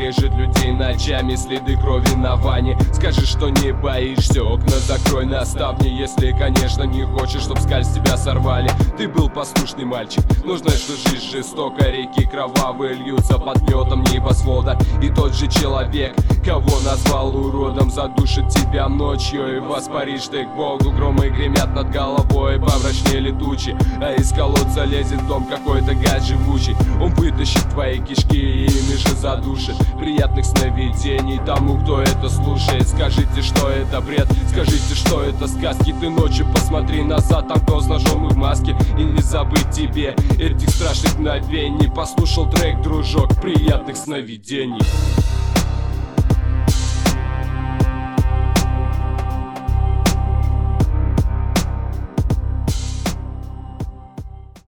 режет людей ночами, следы крови на ванне. Скажи, что не боишься, окна закрой на ставни. Если, конечно, не хочешь, чтоб скаль с тебя сорвали. Ты был послушный мальчик, но знаешь, что жизнь жестока. Реки кровавые льются под гнетом небосвода. И тот же человек, кого назвал уродом, задушит тебя ночью и воспаришь ты к Богу. Громы гремят над головой, помрачнели тучи, а из колодца лезет дом какой-то гад живучий. Он вытащит твои кишки и ими же задушит. Приятных сновидений тому, кто это слушает. Скажите, что это бред, скажите, что это сказки. Ты ночью посмотри назад, там кто с ножом и в маске. И не забыть тебе этих страшных мгновений. Послушал трек, дружок, приятных сновидений.